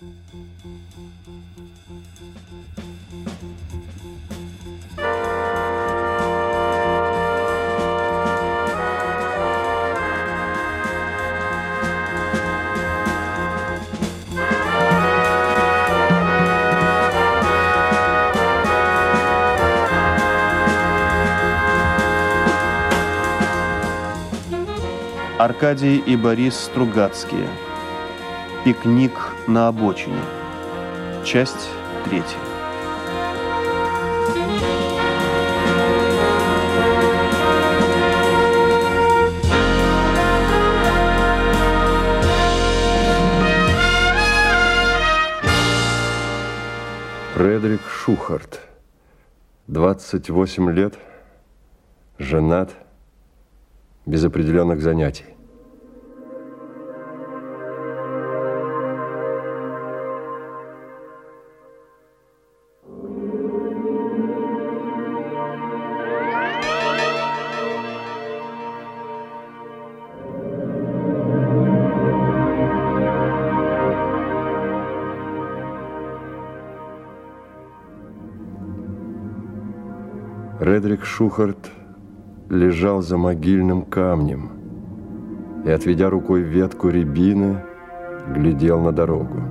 Аркадий и Борис Стругацкие. Пикник на обочине. Часть 3. Фредрик Шухарт, 28 лет, женат, без определенных занятий. Фредрик Шухарт лежал за могильным камнем и, отведя рукой ветку рябины, глядел на дорогу.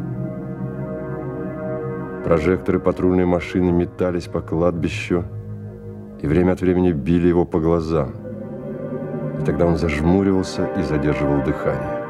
Прожекторы патрульной машины метались по кладбищу и время от времени били его по глазам. И тогда он зажмуривался и задерживал дыхание.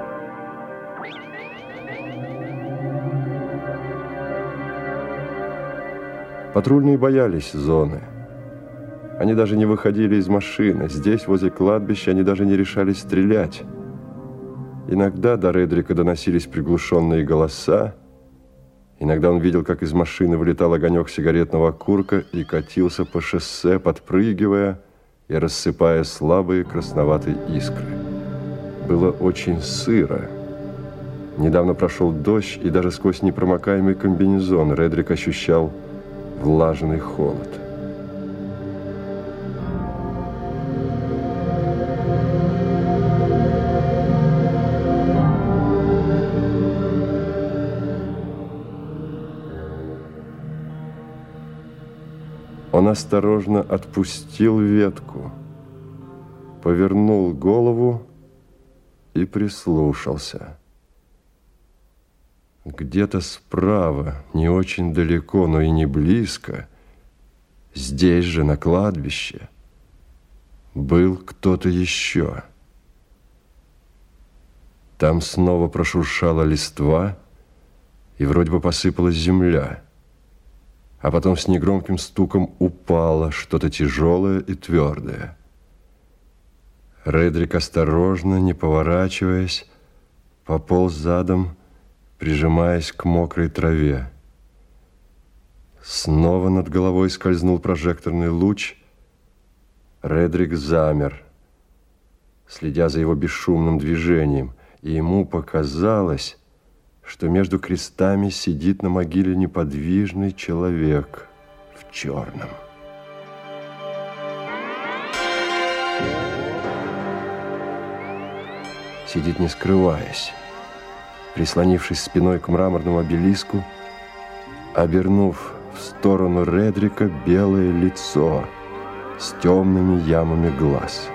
Патрульные боялись зоны. Они даже не выходили из машины. Здесь, возле кладбища, они даже не решались стрелять. Иногда до Редрика доносились приглушенные голоса. Иногда он видел, как из машины вылетал огонек сигаретного окурка и катился по шоссе, подпрыгивая и рассыпая слабые красноватые искры. Было очень сыро. Недавно прошел дождь, и даже сквозь непромокаемый комбинезон Редрик ощущал влажный холод. Он осторожно отпустил ветку, повернул голову и прислушался. Где-то справа, не очень далеко, но и не близко, здесь же, на кладбище, был кто-то еще. Там снова прошуршала листва, и вроде бы посыпалась земля. А потом с негромким стуком упало что-то тяжелое и твердое. Редрик осторожно, не поворачиваясь, пополз задом, прижимаясь к мокрой траве. Снова над головой скользнул прожекторный луч. Редрик замер, следя за его бесшумным движением, и ему показалось, что между крестами сидит на могиле неподвижный человек в черном. Сидит не скрываясь, прислонившись спиной к мраморному обелиску, обернув в сторону Редрика белое лицо с темными ямами глаз.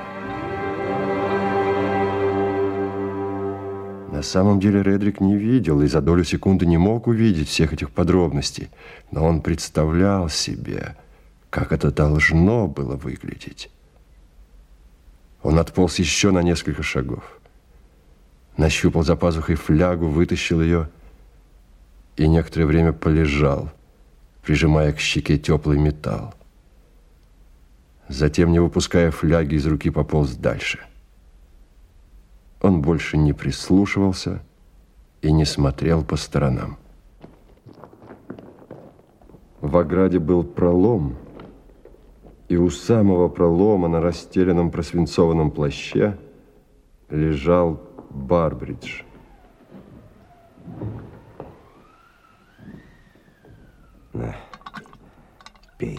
На самом деле Редрик не видел и за долю секунды не мог увидеть всех этих подробностей, но он представлял себе, как это должно было выглядеть. Он отполз еще на несколько шагов, нащупал за пазухой флягу, вытащил ее и некоторое время полежал, прижимая к щеке теплый металл. Затем, не выпуская фляги из руки, пополз дальше. Он больше не прислушивался и не смотрел по сторонам. В ограде был пролом, и у самого пролома на расстеленном просвинцованном плаще лежал Барбридж. На, пей.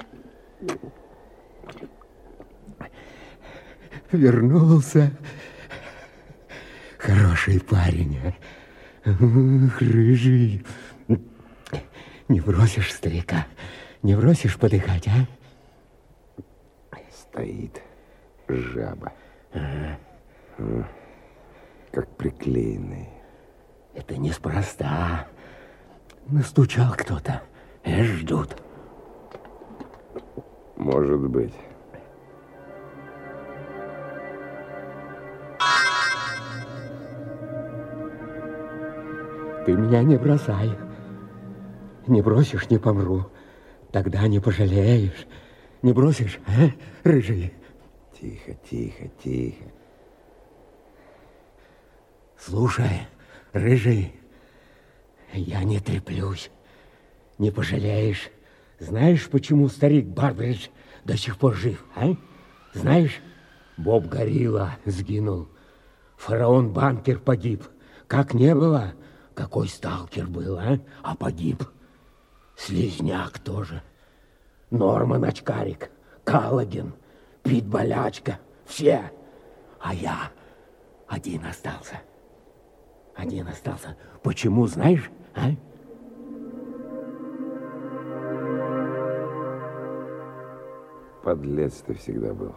Вернулся Хороший парень, а? Ух, рыжий. Не бросишь старика, не бросишь подыхать, а? Стоит жаба. Как приклеенный. Это неспроста. Настучал кто-то. Ждут. Может быть. Ты меня не бросай. Не бросишь, не помру. Тогда не пожалеешь. Не бросишь, а, рыжий? Тихо, тихо, тихо. Слушай, рыжий, я не треплюсь. Не пожалеешь. Знаешь, почему старик Барбридж до сих пор жив, а? Знаешь, Боб Горилла сгинул. Фараон Банкер погиб. Как не было, какой сталкер был, а погиб. Слизняк тоже. Норман Очкарик, Каллоген, Пит Болячка. Все. А я один остался. Один остался. Почему, знаешь, а? Подлец ты всегда был.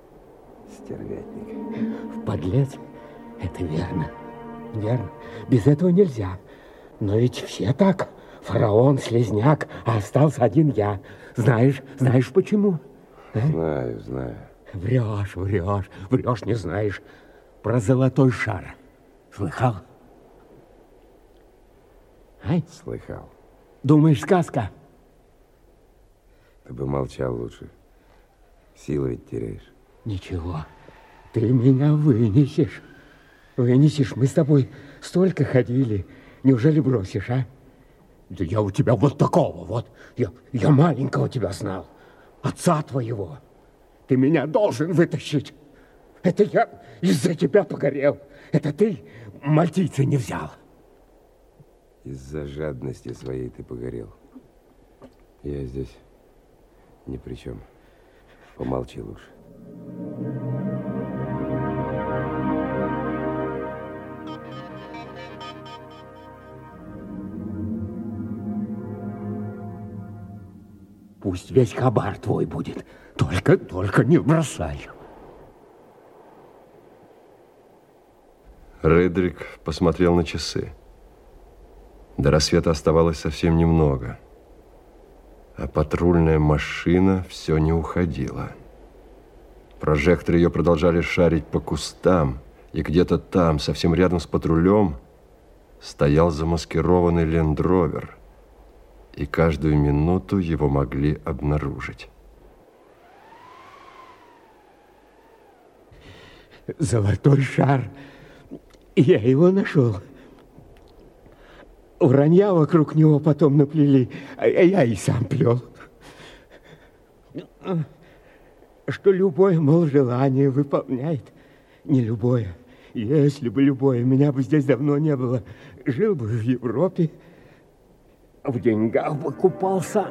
Стервятник. Подлец? Это верно. Верно. Без этого нельзя. Но ведь все так. Фараон, слизняк, а остался один я. Знаешь почему? А? Знаю. Врешь, не знаешь. Про золотой шар. Слыхал? Ай? Слыхал. Думаешь, сказка? Ты бы молчал лучше. Силы ведь теряешь. Ничего. Ты меня вынесешь. Вынесешь. Мы с тобой столько ходили. Неужели бросишь, а? Да я у тебя вот такого вот. Я маленького тебя знал. Отца твоего. Ты меня должен вытащить. Это я из-за тебя погорел. Это ты мальтийца не взял. Из-за жадности своей ты погорел. Я здесь ни при чем. Помолчи лучше. Пусть весь хабар твой будет. Только не бросай. Редрик посмотрел на часы. До рассвета оставалось совсем немного. А патрульная машина все не уходила. Прожекторы ее продолжали шарить по кустам, и где-то там, совсем рядом с патрулем, стоял замаскированный лендровер, и каждую минуту его могли обнаружить. Золотой шар. Я его нашел. Вранья вокруг него потом наплели, а я и сам плел. Что любое, мол, желание выполняет. Не любое. Если бы любое, меня бы здесь давно не было. Жил бы в Европе, в деньгах бы купался.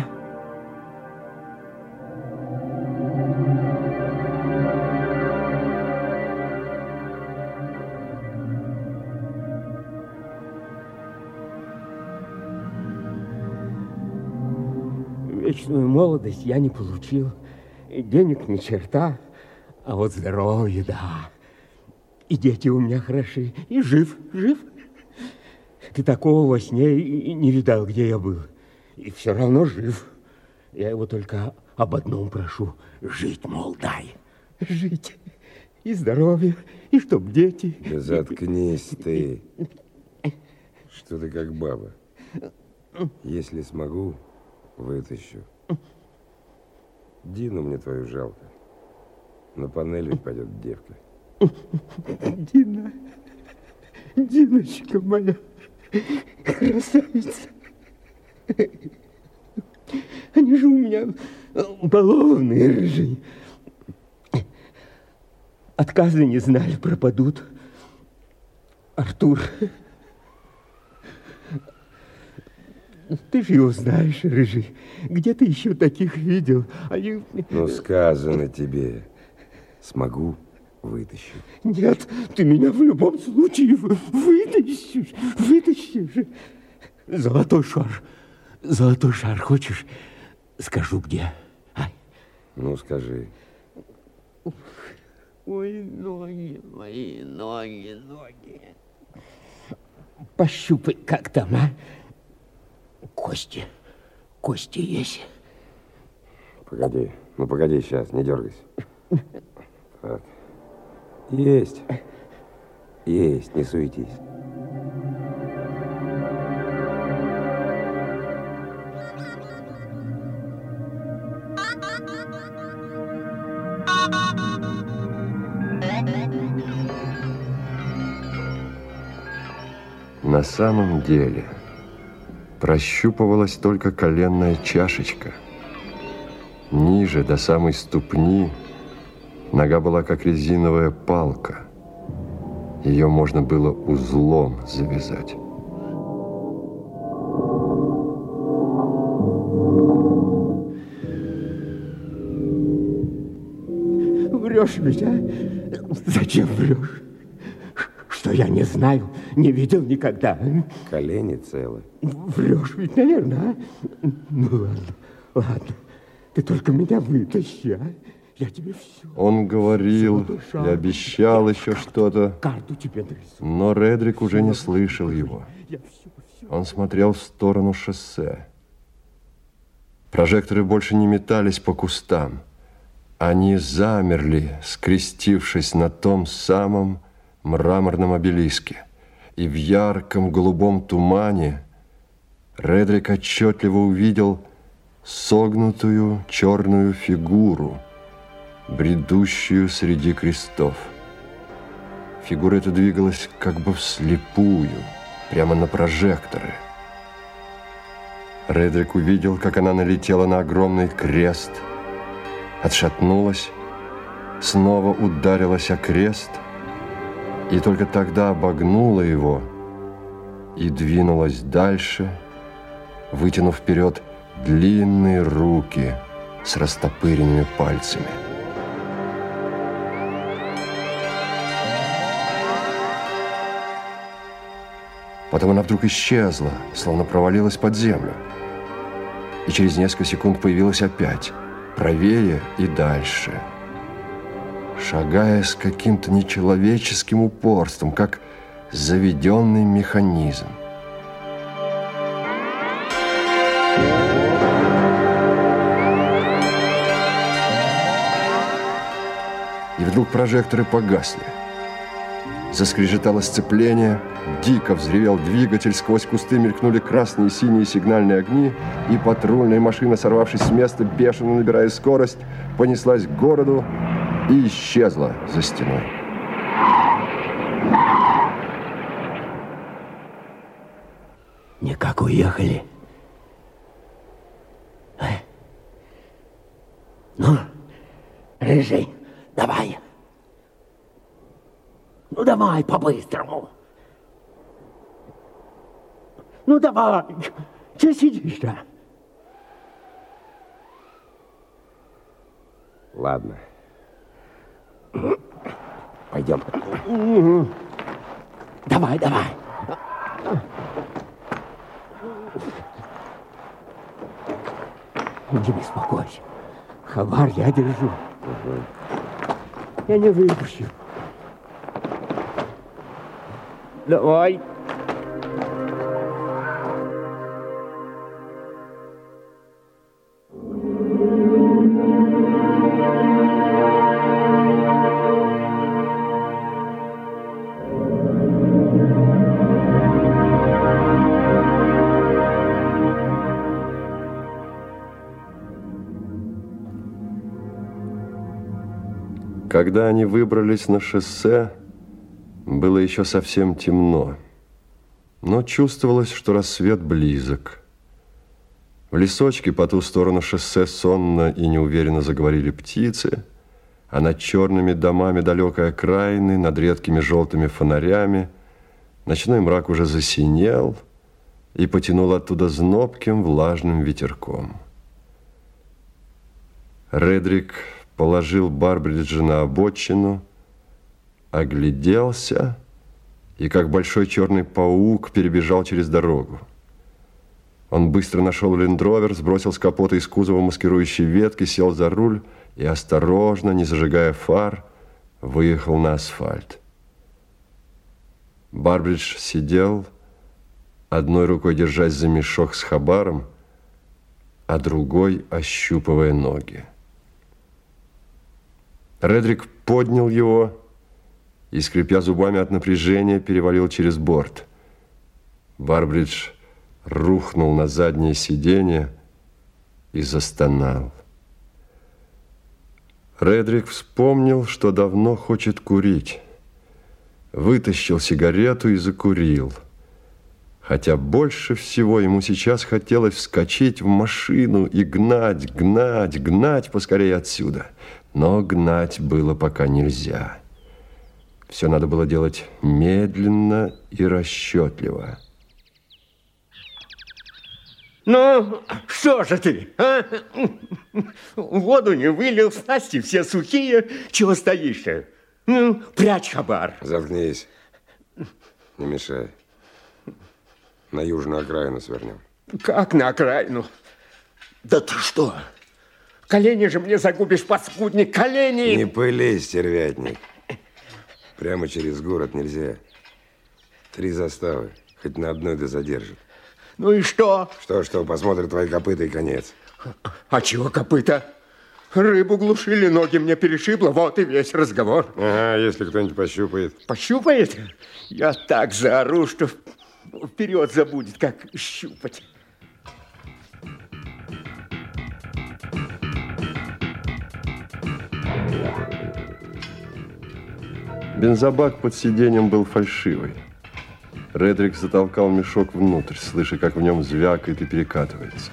Вечную молодость я не получил. Денег ни черта, а вот здоровье, да. И дети у меня хороши, и жив. Ты такого во сне и не видал, где я был. И все равно жив. Я его только об одном прошу. Жить, мол, дай. Жить. И здоровье, и чтоб дети. Да заткнись ты. Что ты как баба. Если смогу, вытащу. Дину мне твою жалко. На панель ведь пойдет девка. Дина, Диночка моя, красавица. Они же у меня балованные, рыжие. Отказы не знали, пропадут. Артур, ты же его знаешь, рыжий. Где ты еще таких видел? Они... Ну, сказано тебе. Смогу, Вытащу. Нет, ты меня в любом случае вытащишь. Золотой шар хочешь? Скажу, где. Ай. Ну, скажи. Ой, ноги мои, ноги. Пощупай, как там, а? Кости есть. Погоди, погоди сейчас, не дергайся. Так. Есть, не суетись. На самом деле прощупывалась только коленная чашечка. Ниже, до самой ступни, нога была как резиновая палка. Ее можно было узлом завязать. Врешь ведь, а? Зачем врешь? Что я не знаю, не видел никогда. Колени целы. Врешь ведь, наверное, а? Ну, ладно. Ты только меня вытащи, а? Я тебе все. Он говорил и обещал еще что-то, Карту тебе нарисую. но Редрик уже не слышал его. Он смотрел в сторону шоссе. Прожекторы больше не метались по кустам. Они замерли, скрестившись на том самом мраморном обелиске. И в ярком голубом тумане Редрик отчетливо увидел согнутую черную фигуру, бредущую среди крестов. Фигура эта двигалась как бы вслепую, прямо на прожекторы. Редрик увидел, как она налетела на огромный крест, отшатнулась, снова ударилась о крест и только тогда обогнула его и двинулась дальше, вытянув вперед длинные руки с растопыренными пальцами. Потом она вдруг исчезла, словно провалилась под землю. И через несколько секунд появилась опять, правее и дальше, шагая с каким-то нечеловеческим упорством, как заведенный механизм. И вдруг прожекторы погасли. Заскрежетало сцепление, дико взревел двигатель, сквозь кусты мелькнули красные и синие сигнальные огни, и патрульная машина, сорвавшись с места, бешено набирая скорость, понеслась к городу и исчезла за стеной. Никак уехали. Ну, Рыжий, давай. Ну, давай по-быстрому. Ну, давай. Че сидишь-то? Ладно. Пойдем. Давай. Не беспокойся. Хабар я держу. Я не выпущу. Давай. Когда они выбрались на шоссе, было еще совсем темно, но чувствовалось, что рассвет близок. В лесочке по ту сторону шоссе сонно и неуверенно заговорили птицы, а над черными домами далекой окраины, над редкими желтыми фонарями, ночной мрак уже засинел и потянул оттуда знобким влажным ветерком. Редрик положил Барбриджа на обочину, огляделся и, как большой черный паук, перебежал через дорогу. Он быстро нашел лендровер, сбросил с капота из кузова маскирующие ветки, сел за руль и осторожно, не зажигая фар, выехал на асфальт. Барбридж сидел, одной рукой держась за мешок с хабаром, а другой ощупывая ноги. Редрик поднял его и, скрипя зубами от напряжения, перевалил через борт. Барбридж рухнул на заднее сиденье и застонал. Редрик вспомнил, что давно хочет курить. Вытащил сигарету и закурил. Хотя больше всего ему сейчас хотелось вскочить в машину и гнать поскорее отсюда. Но гнать было пока нельзя. Все надо было делать медленно и расчетливо. Ну, что же ты, а? Воду не вылил, снасти все сухие. Чего стоишь-то? Ну, прячь хабар. Заткнись. Не мешай. На южную окраину свернем. Как на окраину? Да ты что? Колени же мне загубишь, паскудник, колени! Не пыли, стервятник. Прямо через город нельзя. 3 заставы. Хоть на одной да задержит. Ну и что? Что, посмотрят твои копыта и конец. А чего копыта? Рыбу глушили, ноги мне перешибло, вот и весь разговор. Ага, если кто-нибудь пощупает. Пощупает? Я так заору, что вперед забудет, как щупать. Бензобак под сиденьем был фальшивый. Редрик затолкал мешок внутрь, слыша, как в нем звякает и перекатывается.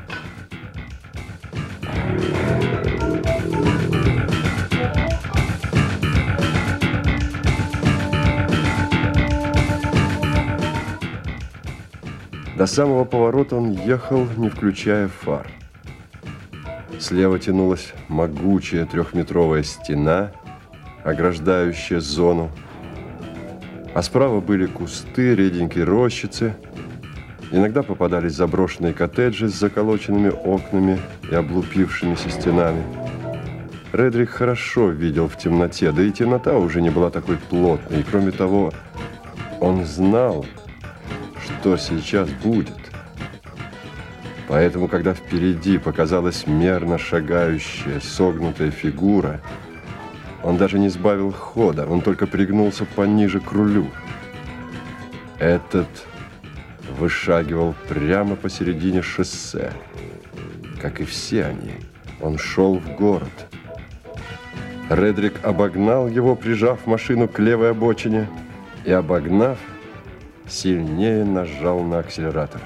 До самого поворота он ехал, не включая фар. Слева тянулась могучая 3-метровая стена, ограждающая зону, а справа были кусты, реденькие рощицы. Иногда попадались заброшенные коттеджи с заколоченными окнами и облупившимися стенами. Редрик хорошо видел в темноте, да и темнота уже не была такой плотной. И кроме того, он знал, что сейчас будет. Поэтому, когда впереди показалась мерно шагающая, согнутая фигура, он даже не сбавил хода, он только пригнулся пониже к рулю. Этот вышагивал прямо посередине шоссе. Как и все они, он шел в город. Редрик обогнал его, прижав машину к левой обочине, и, обогнав, сильнее нажал на акселератор.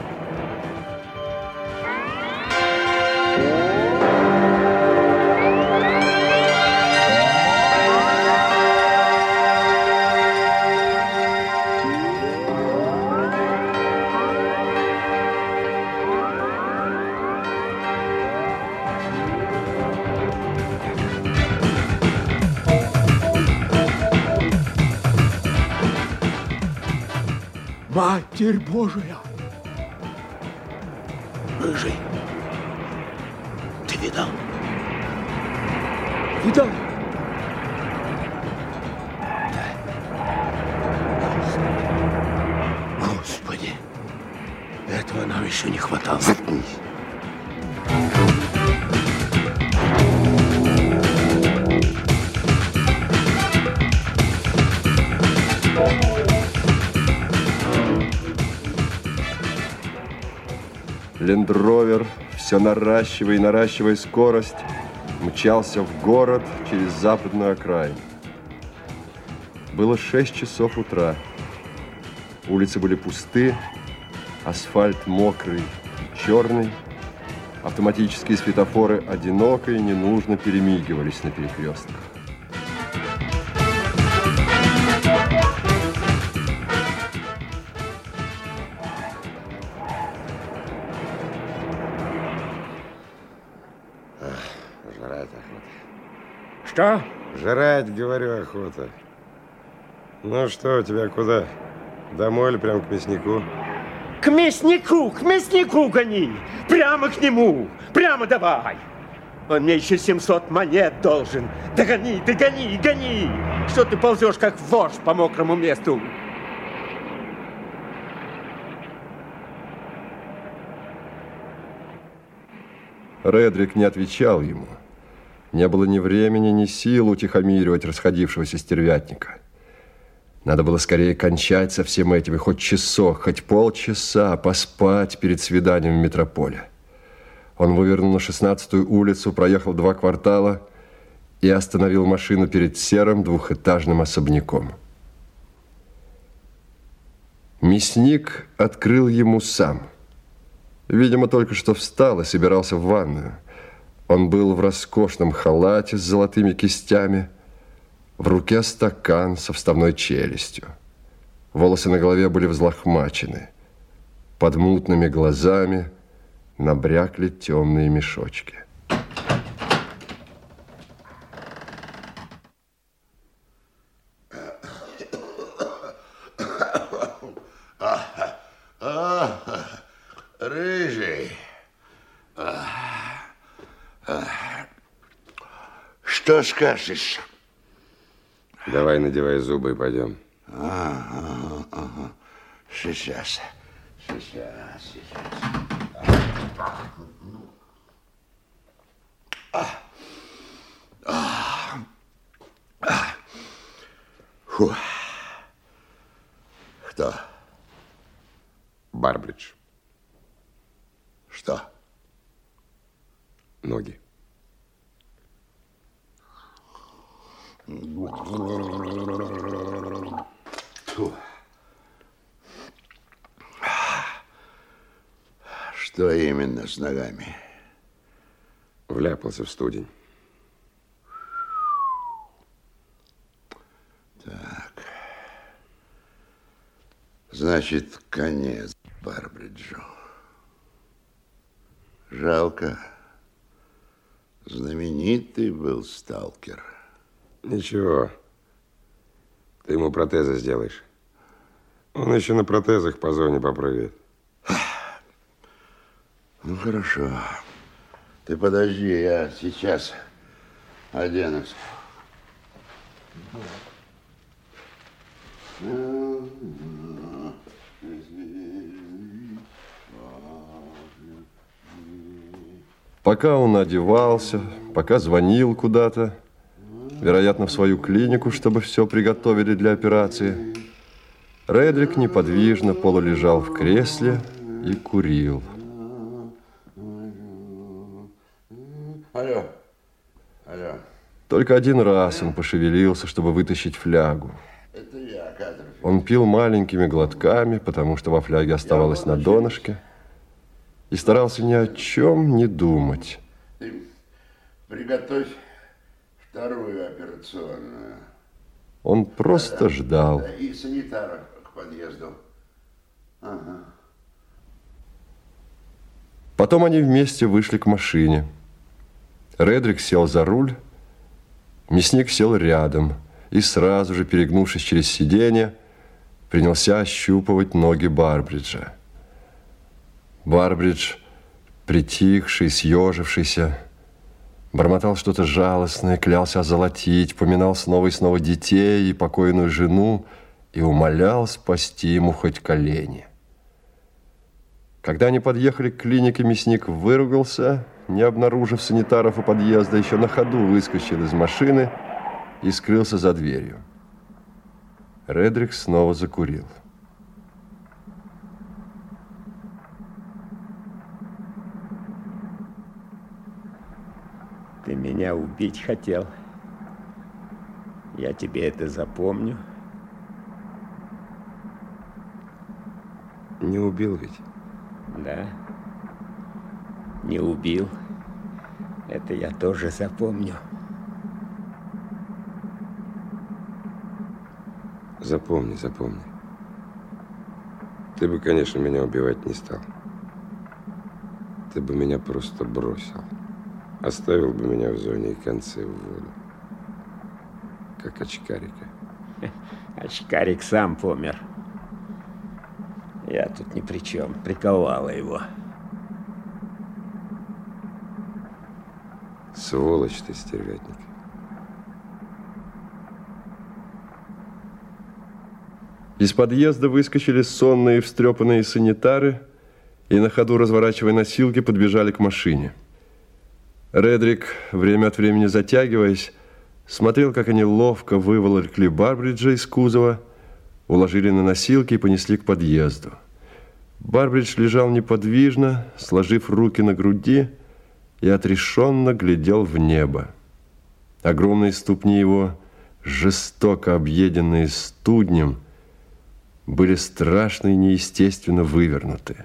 Матерь Божия! Рыжий, ты видал? Видал? Господи, этого нам еще не хватало. Заткнись. Лендровер, все наращивая и наращивая скорость, мчался в город через западную окраину. Было 6 часов утра. Улицы были пусты, асфальт мокрый и черный. Автоматические светофоры одиноко и ненужно перемигивались на перекрестках. Жрать охота. Что? Жрать, говорю, охота. Ну что, у тебя куда? Домой или прям к мяснику? К мяснику гони! Прямо к нему! Прямо давай! Он мне еще 700 монет должен. Догони, догони, гони! Что ты ползешь, как вождь по мокрому месту? Редрик не отвечал ему. Не было ни времени, ни сил утихомиривать расходившегося стервятника. Надо было скорее кончать со всем этим, и хоть часок, хоть полчаса поспать перед свиданием в метрополе. Он вывернул на 16-ю улицу, проехал 2 квартала и остановил машину перед серым двухэтажным особняком. Мясник открыл ему сам. Видимо, только что встал и собирался в ванную. Он был в роскошном халате с золотыми кистями, в руке стакан со вставной челюстью. Волосы на голове были взлохмачены. Под мутными глазами набрякли темные мешочки. Рыжий. Что скажешь? Давай надевай зубы и пойдем. Ага. Сейчас. Фу. Кто? Барбридж. Что? Ноги. Фу. Что именно с ногами? Вляпался в студень. Так. Значит, конец Барбриджу. Жалко. Знаменитый был сталкер. Ничего. Ты ему протезы сделаешь. Он еще на протезах по зоне попрыгает. Ну, хорошо. Ты подожди, я сейчас оденусь. Пока он одевался, пока звонил куда-то, вероятно, в свою клинику, чтобы все приготовили для операции, Редрик неподвижно полулежал в кресле и курил. Алло. Только один раз он пошевелился, чтобы вытащить флягу. Это я, Катерфильд. Он пил маленькими глотками, потому что во фляге оставалось на донышке, и старался ни о чем не думать. Ты приготовь вторую операционную. Он просто ждал. Да, и санитара к подъезду. Ага. Потом они вместе вышли к машине. Редрик сел за руль, мясник сел рядом и сразу же, перегнувшись через сиденье, принялся ощупывать ноги Барбриджа. Барбридж, притихший, съежившийся, бормотал что-то жалостное, клялся озолотить, поминал снова и снова детей и покойную жену и умолял спасти ему хоть колени. Когда они подъехали к клинике, мясник выругался, не обнаружив санитаров у подъезда, еще на ходу выскочил из машины и скрылся за дверью. Редрик снова закурил. Ты меня убить хотел. Я тебе это запомню. Не убил ведь? Да. Не убил. Это я тоже запомню. Запомни. Ты бы, конечно, меня убивать не стал. Ты бы меня просто бросил. Оставил бы меня в зоне и концы в воду. Как очкарика. Очкарик сам помер. Я тут ни при чем. Приковала его. Сволочь ты, стервятник. Из подъезда выскочили сонные встрепанные санитары и на ходу, разворачивая носилки, подбежали к машине. Редрик, время от времени затягиваясь, смотрел, как они ловко выволокли Барбриджа из кузова, уложили на носилки и понесли к подъезду. Барбридж лежал неподвижно, сложив руки на груди, и отрешенно глядел в небо. Огромные ступни его, жестоко объеденные студнем, были страшно и неестественно вывернуты.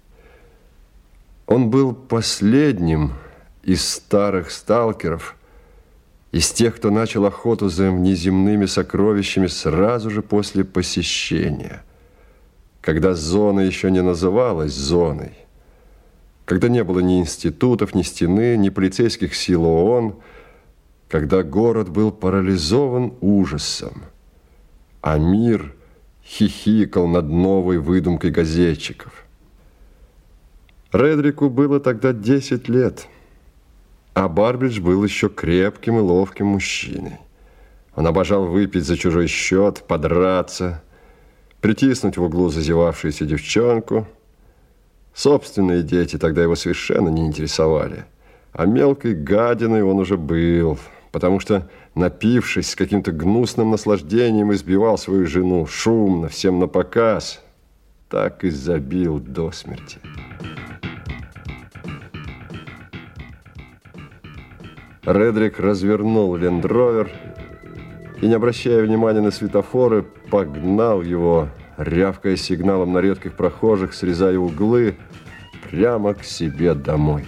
Он был последним из старых сталкеров, из тех, кто начал охоту за внеземными сокровищами сразу же после посещения, когда зона еще не называлась зоной, когда не было ни институтов, ни стены, ни полицейских сил ООН, когда город был парализован ужасом, а мир хихикал над новой выдумкой газетчиков. Редрику было тогда 10 лет, а Барбридж был еще крепким и ловким мужчиной. Он обожал выпить за чужой счет, подраться, притиснуть в углу зазевавшуюся девчонку. Собственные дети тогда его совершенно не интересовали, а мелкой гадиной он уже был, потому что, напившись, с каким-то гнусным наслаждением избивал свою жену шумно, всем напоказ, так и забил до смерти. Редрик развернул лендровер и, не обращая внимания на светофоры, погнал его, рявкая сигналом на редких прохожих, срезая углы, прямо к себе домой.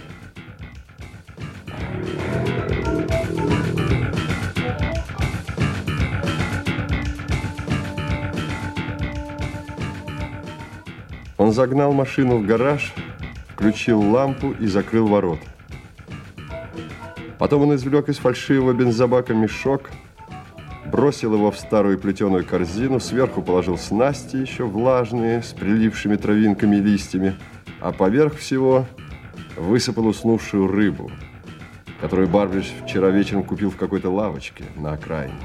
Он загнал машину в гараж, включил лампу и закрыл ворота. Потом он извлек из фальшивого бензобака мешок, бросил его в старую плетеную корзину, сверху положил снасти, еще влажные, с прилившими травинками и листьями, а поверх всего высыпал уснувшую рыбу, которую Барбридж вчера вечером купил в какой-то лавочке на окраине.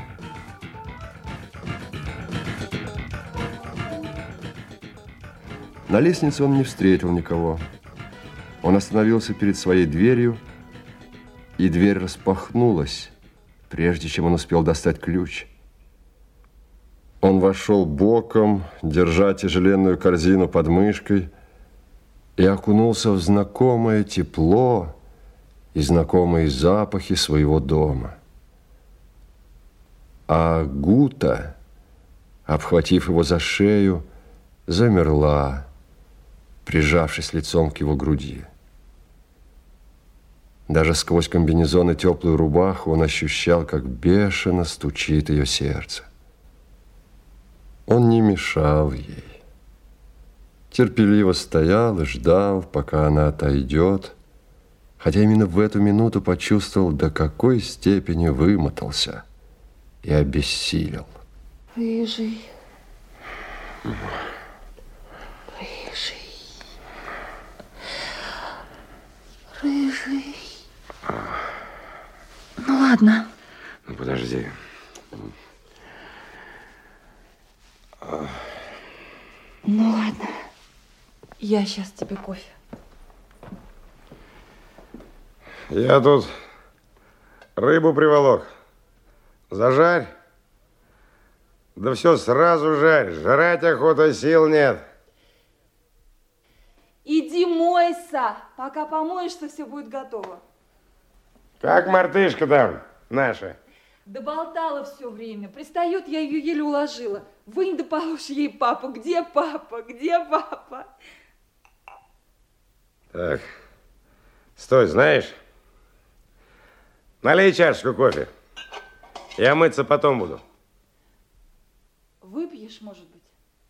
На лестнице он не встретил никого. Он остановился перед своей дверью, и дверь распахнулась, прежде чем он успел достать ключ. Он вошел боком, держа тяжеленную корзину под мышкой, и окунулся в знакомое тепло и знакомые запахи своего дома. А Гута, обхватив его за шею, замерла, прижавшись лицом к его груди. Даже сквозь комбинезон и теплую рубаху он ощущал, как бешено стучит ее сердце. Он не мешал ей. Терпеливо стоял и ждал, пока она отойдет, хотя именно в эту минуту почувствовал, до какой степени вымотался и обессилел. Рыжий. Рыжий. Ну ладно. Ну подожди. Ну ладно. Я сейчас тебе кофе. Я тут рыбу приволок. Зажарь. Да все сразу жарь. Жрать охота, сил нет. Иди мойся, пока помоешься, все будет готово. Как мартышка там наша? Да болтала все время. Пристает, я ее еле уложила. Вынь да положь ей папу. Где папа? Где папа? Так, стой, знаешь, налей чашечку кофе. Я мыться потом буду. Выпьешь, может быть?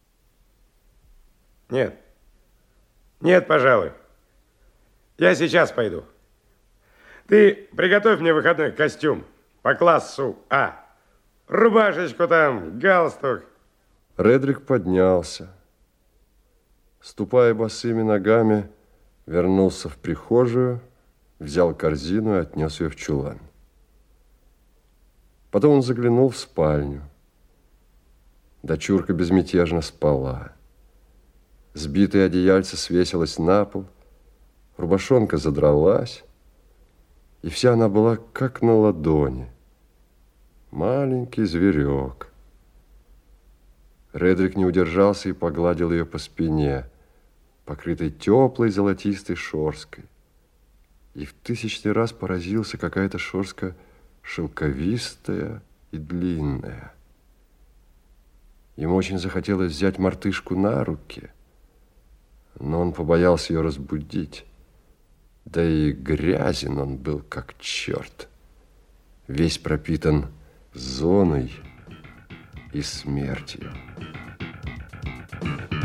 Нет. Нет, пожалуй. Я сейчас пойду. Ты приготовь мне выходной костюм по классу А. Рубашечку там, галстук, Редрик поднялся. Ступая босыми ногами, вернулся в прихожую, взял корзину и отнес ее в чулан. Потом он заглянул в спальню. Дочурка безмятежно спала. Сбитое одеяльце свесилось на пол, рубашонка задралась, и вся она была как на ладони. Маленький зверек. Редрик не удержался и погладил ее по спине, покрытой теплой золотистой шерсткой. И в 1000-й раз поразился, какая эта шерстка шелковистая и длинная. Ему очень захотелось взять мартышку на руки, но он побоялся ее разбудить. Да и грязен он был, как черт, весь пропитан зоной и смертью.